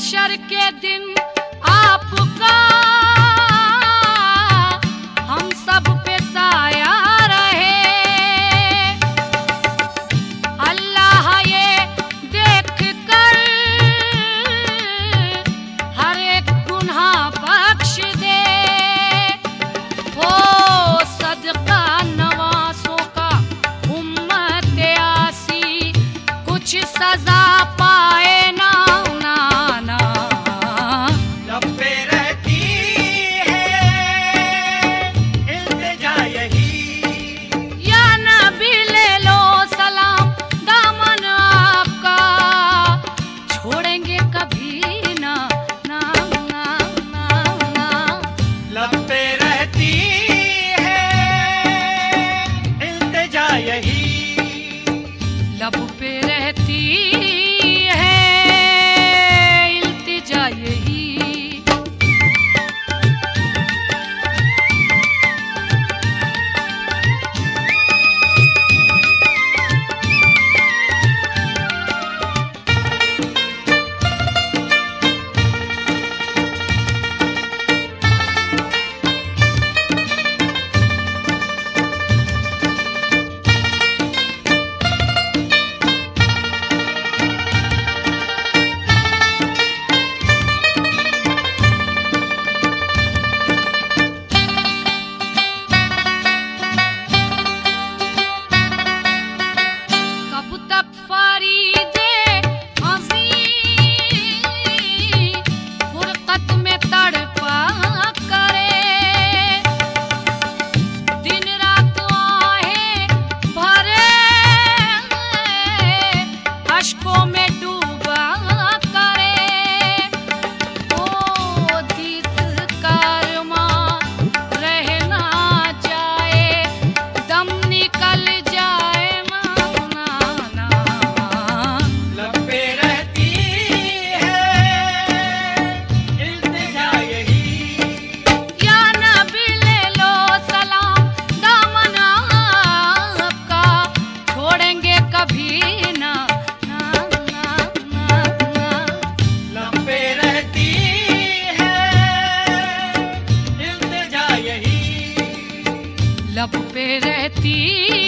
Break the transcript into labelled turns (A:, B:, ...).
A: हशर के दिन आपका हम सब पे साया रहे। अल्लाह ये देख कर हर एक गुनाह बख्श दे। हो सदका नवासों का उम्मत आसी, कुछ सजा पाए ना ना।
B: लब पे रहती है इल्तिजा यही,
A: या नबी ले लो सलाम दामन आपका, छोड़ेंगे कभी ना ना ना ना ना।
B: लब पे रहती है इल्तिजा यही,
A: लब पे रहती है इल्तिजा यही। कब तक फरीदे अज़ीं फुरक़त में तड़पा करे, दिन रात आहें भरे अश्कों में डूबा करे। ओ दीद कारवां रह ना जाए, दम निकल जाए ना ना ना।
B: लब पे रहती है इल्तिजा यही,
A: या नबी ले लो सलाम दामन आपका, छोड़ेंगे कभी ना ना ना ना ना।
B: लब पे रहती है इल्तिजा यही,
A: लब पे रहती